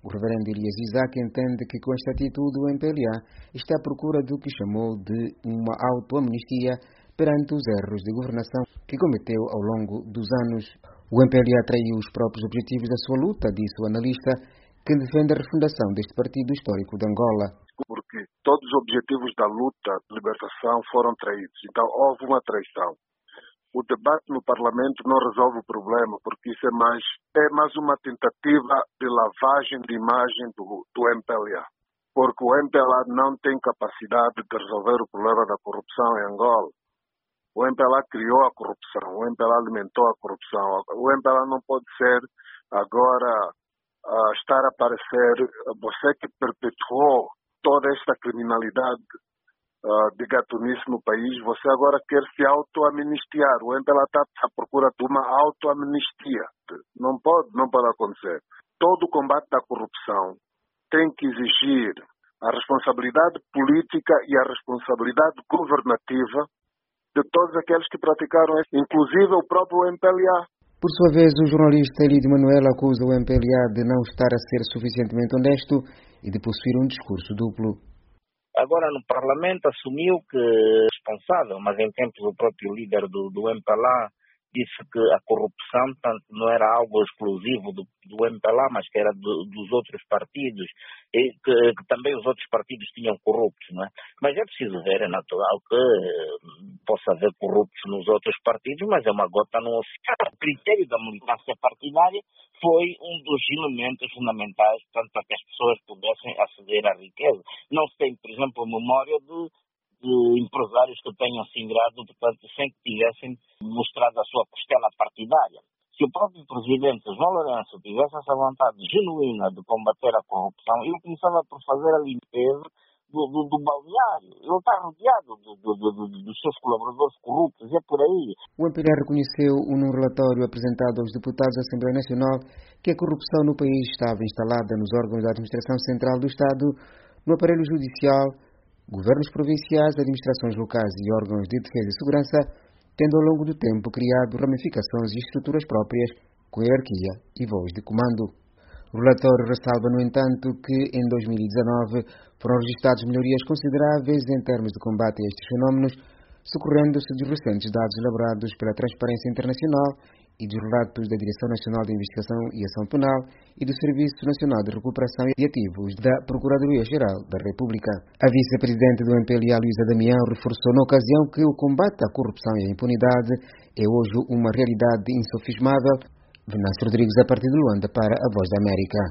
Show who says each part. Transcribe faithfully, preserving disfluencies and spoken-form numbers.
Speaker 1: O reverendo Elias Isaac entende que com esta atitude o M P L A está à procura do que chamou de uma autoamnistia perante os erros de governação que cometeu ao longo dos anos. O M P L A traiu os próprios objetivos da sua luta, disse o analista, que defende a refundação deste partido histórico de Angola.
Speaker 2: Porque todos os objetivos da luta de libertação foram traídos, então houve uma traição. O debate no Parlamento não resolve o problema, porque isso é mais, é mais uma tentativa de lavagem de imagem do, do M P L A. Porque o M P L A não tem capacidade de resolver o problema da corrupção em Angola. O M P L A criou a corrupção, o M P L A alimentou a corrupção. O M P L A não pode ser agora uh, estar a aparecer, você que perpetuou toda esta criminalidade Uh, de gatunice no país, você agora quer se auto-amnistiar. O M P L A está à procura de uma auto-amnistia. Não pode, não pode acontecer. Todo o combate à corrupção tem que exigir a responsabilidade política e a responsabilidade governativa de todos aqueles que praticaram isso, inclusive o próprio M P L A.
Speaker 1: Por sua vez, o jornalista Elidio Manuel acusa o M P L A de não estar a ser suficientemente honesto e de possuir um discurso duplo.
Speaker 3: Agora no Parlamento assumiu que é responsável, mas em tempos o próprio líder do, do M P L A disse que a corrupção tanto não era algo exclusivo do, do M P L A, mas que era do, dos outros partidos, e que, que também os outros partidos tinham corruptos, não é? Mas é preciso ver, é natural que possa haver corruptos nos outros partidos, mas é uma gota no oceano. O critério da militância partidária foi um dos elementos fundamentais, tanto para que as pessoas pudessem aceder à riqueza. Não se tem, por exemplo, memória de de empresários que tenham se ingrado, portanto, sem que tivessem mostrado a sua costela partidária. Se o próprio presidente João Lourenço tivesse essa vontade genuína de combater a corrupção, ele começava por fazer a limpeza do, do, do balneário. Ele está rodeado do, do, do, do, dos seus colaboradores corruptos, é por aí.
Speaker 1: O M P L A reconheceu num relatório apresentado aos deputados da Assembleia Nacional que a corrupção no país estava instalada nos órgãos da Administração Central do Estado, no aparelho judicial, governos provinciais, administrações locais e órgãos de defesa e segurança, tendo ao longo do tempo criado ramificações e estruturas próprias, com hierarquia e voz de comando. O relatório ressalva, no entanto, que em dois mil e dezanove foram registradas melhorias consideráveis em termos de combate a estes fenómenos, socorrendo-se dos recentes dados elaborados pela Transparência Internacional e dos relatos da Direção Nacional de Investigação e Ação Penal e do Serviço Nacional de Recuperação de Ativos da Procuradoria-Geral da República. A vice-presidente do M P L A, Luísa Damião, reforçou na ocasião que o combate à corrupção e à impunidade é hoje uma realidade insofismável. Venâncio Rodrigues, a partir de Luanda, para a Voz da América.